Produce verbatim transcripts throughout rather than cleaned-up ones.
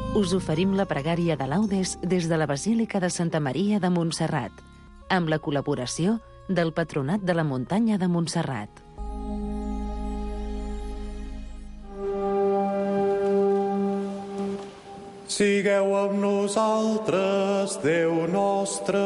us oferim la pregària de laudes des de la Basílica de Santa Maria de Montserrat, amb la col·laboració del Patronat de la Muntanya de Montserrat. Sigueu amb nosaltres, Déu nostre.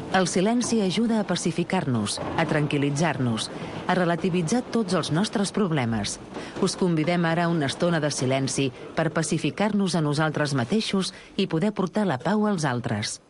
El silenci ajuda a pacificar-nos, a tranquil·litzar-nos, a relativitzar tots els nostres problemes. Us convidem ara a una estona de silenci per pacificar-nos a nosaltres mateixos i poder portar la pau als altres.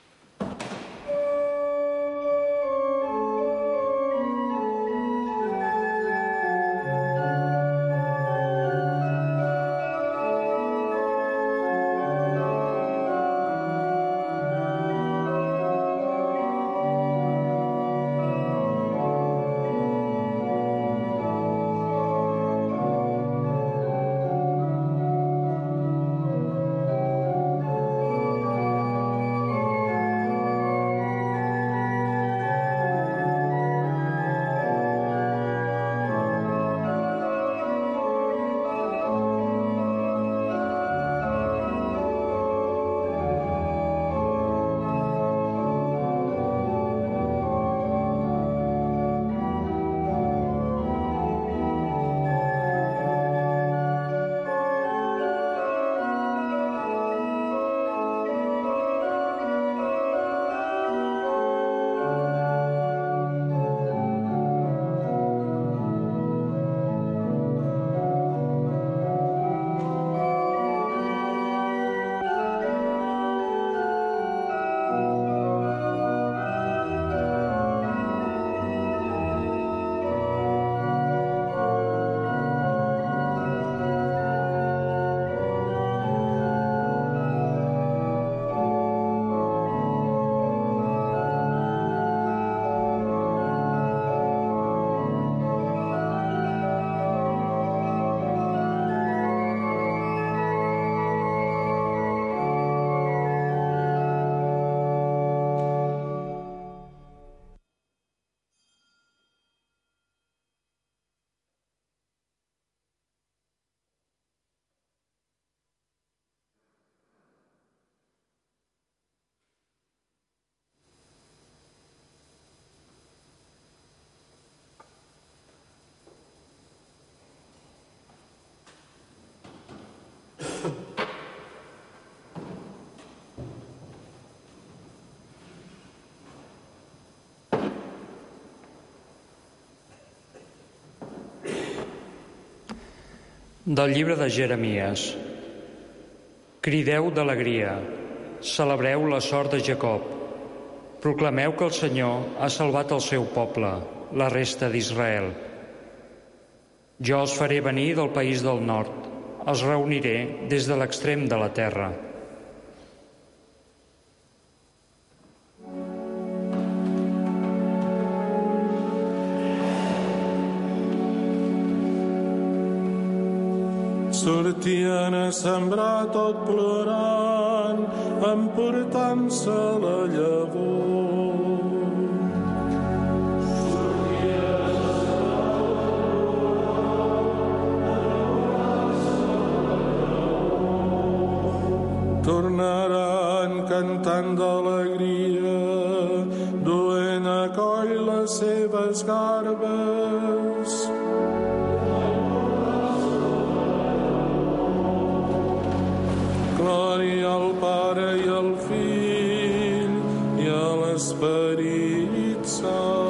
Del llibre de Jeremies. Crideu d'alegria, celebreu la sort de Jacob. Proclameu que el Senyor ha salvat el seu poble, la resta d'Israel. Jo els faré venir del país del nord, els reuniré des de l'extrem de la terra. Sortien a sembrar tot plorant, emportant-se la llavor. Tornaran cantant d'alegria, duent a coll les seves garbes. Glòria al Pare i al Fill i a l'Esperit Sant.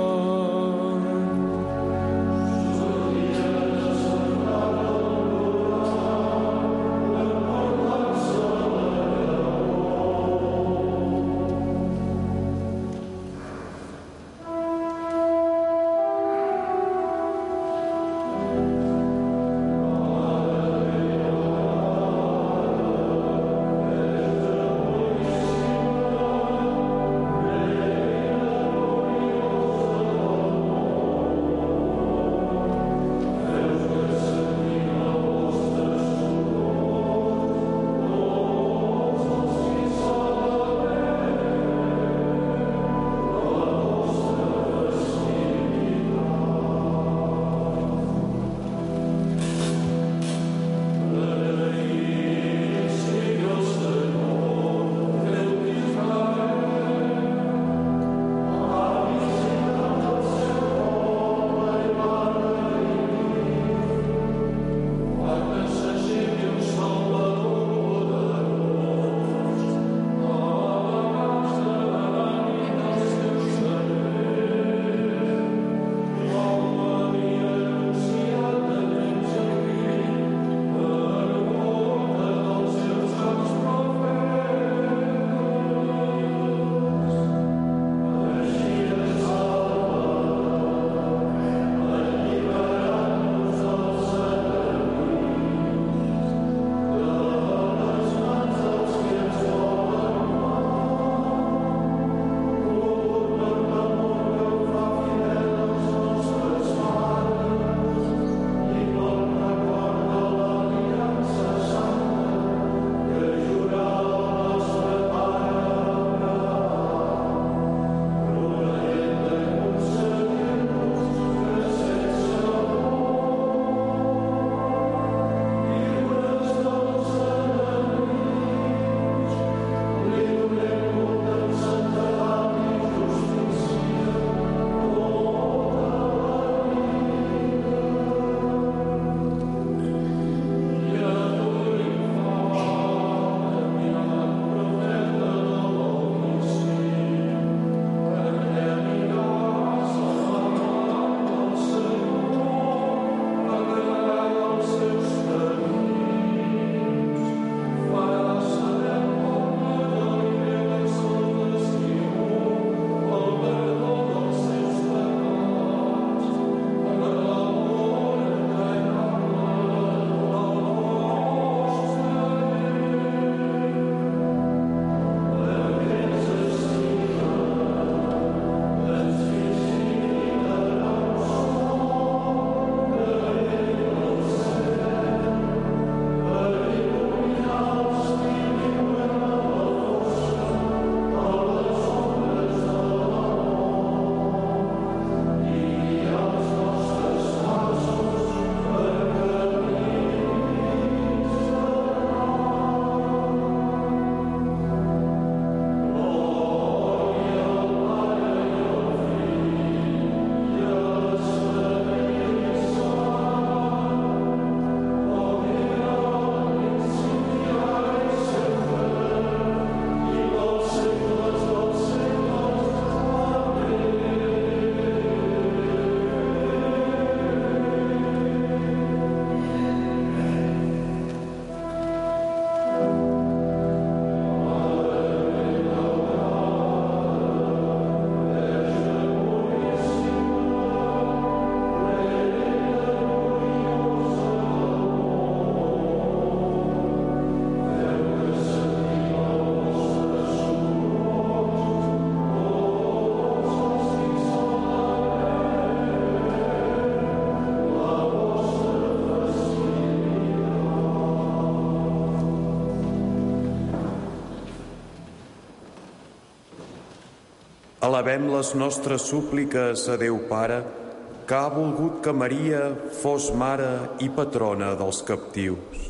elevem les nostres súpliques a Déu Pare, que ha volgut que Maria fos mare i patrona dels captius.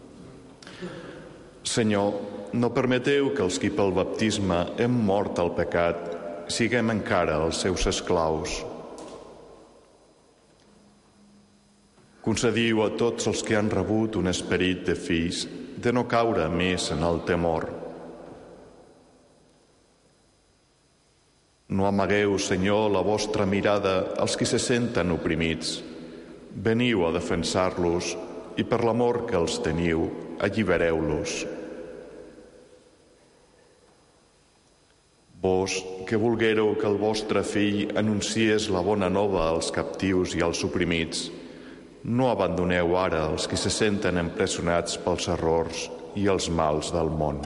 Senyor, no permeteu que els qui pel baptisme hem mort al pecat siguem encara els seus esclaus. Concediu a tots els que han rebut un esperit de fills de no caure més en el temor. No amagueu, Senyor, la vostra mirada als qui se senten oprimits. Veniu a defensar-los i per l'amor que els teniu, allibereu-los. Vos, que volguéreu que el vostre fill anunciés la bona nova als captius i als oprimits, no abandoneu ara els que se senten empresonats pels errors i els mals del món.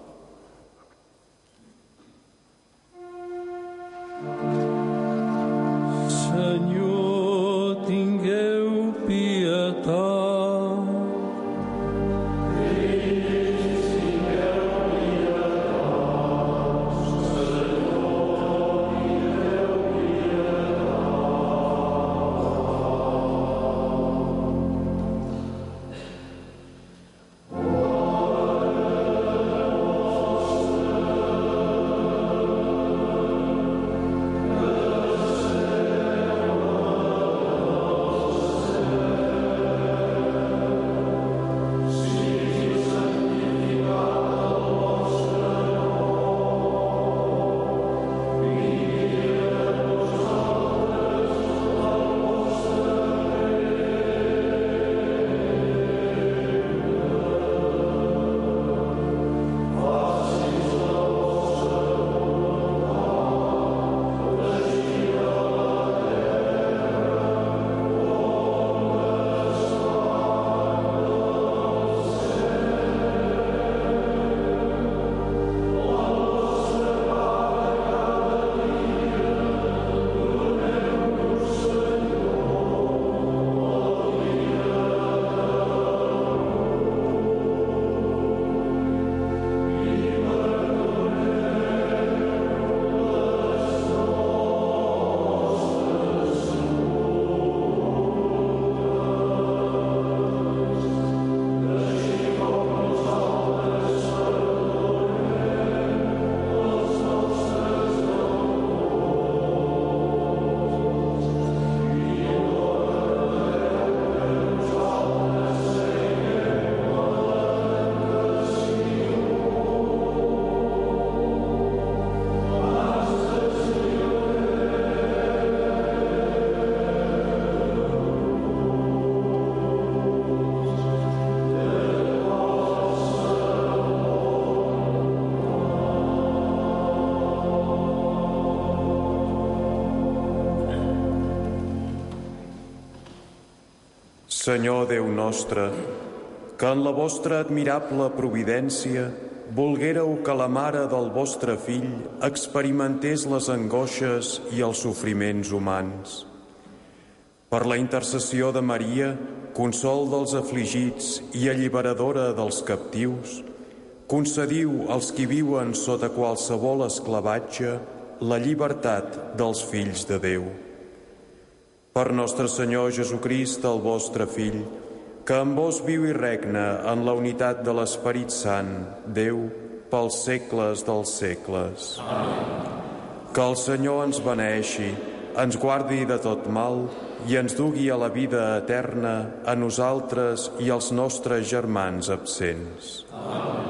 Senyor, tingueu pietat. Senyor Déu nostre, que en la vostra admirable providència volguéreu que la mare del vostre fill experimentés les angoixes i els sofriments humans. Per la intercessió de Maria, consol dels afligits i alliberadora dels captius, concediu als qui viuen sota qualsevol esclavatge la llibertat dels fills de Déu. Per nostre Senyor Jesucrist, el vostre Fill, que amb vos viu i regna en la unitat de l'Esperit Sant, Déu, pels segles dels segles. Amén. Que el Senyor ens beneeixi, ens guardi de tot mal i ens dugui a la vida eterna a nosaltres i als nostres germans absents. Amén.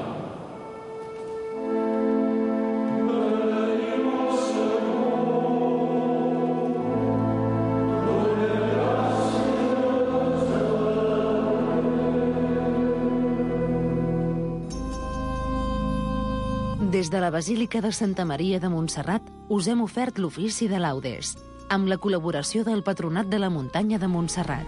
Des de la Basílica de Santa Maria de Montserrat us hem ofert l'ofici de laudes, amb la col·laboració del Patronat de la Muntanya de Montserrat.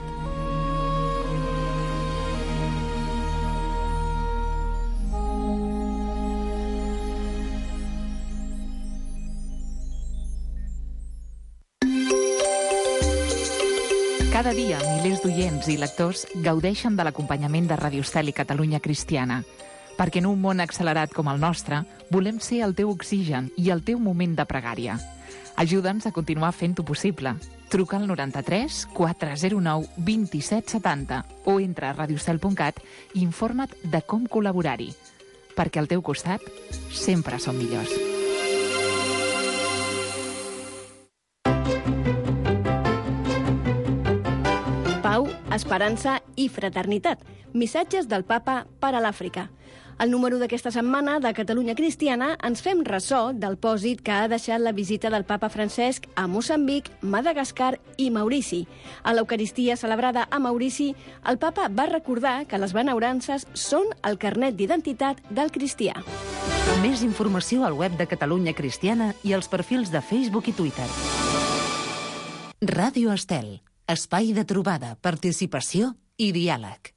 Cada dia, milers d'oients i lectors gaudeixen de l'acompanyament de Radio Estel i Catalunya Cristiana. perquè en un món accelerat com el nostre volem ser el teu oxigen i el teu moment de pregària. Ajuda'ns a continuar fent-ho possible. Truca al noranta-tres quatre zero nou dos set setanta o entra a radiocel punt cat i informa't de com col·laborar-hi. Perquè al teu costat sempre som millors. Pau, esperança i fraternitat. Missatges del papa per a l'Àfrica. Al número d'aquesta setmana de Catalunya Cristiana ens fem ressò del pòsit que ha deixat la visita del papa Francesc a Moçambic, Madagascar i Maurici. A l'Eucaristia celebrada a Maurici, el papa va recordar que les benaurances són el carnet d'identitat del cristià. Més informació al web de Catalunya Cristiana i als perfils de Facebook i Twitter. Ràdio Estel. Espai de trobada, participació i diàleg.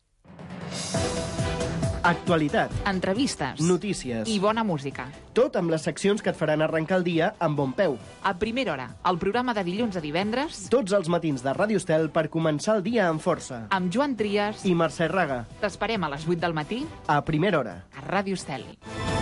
Actualitat, Entrevistes. notícies I bona música. tot amb les seccions que et faran arrencar el dia amb bon peu. A primera hora, el programa de dilluns a divendres, Tots els matins de Ràdio Estel per començar el dia amb força. amb Joan Trias. I Mercè Raga, T'esperem a les vuit del matí a primera hora. a Ràdio Estel.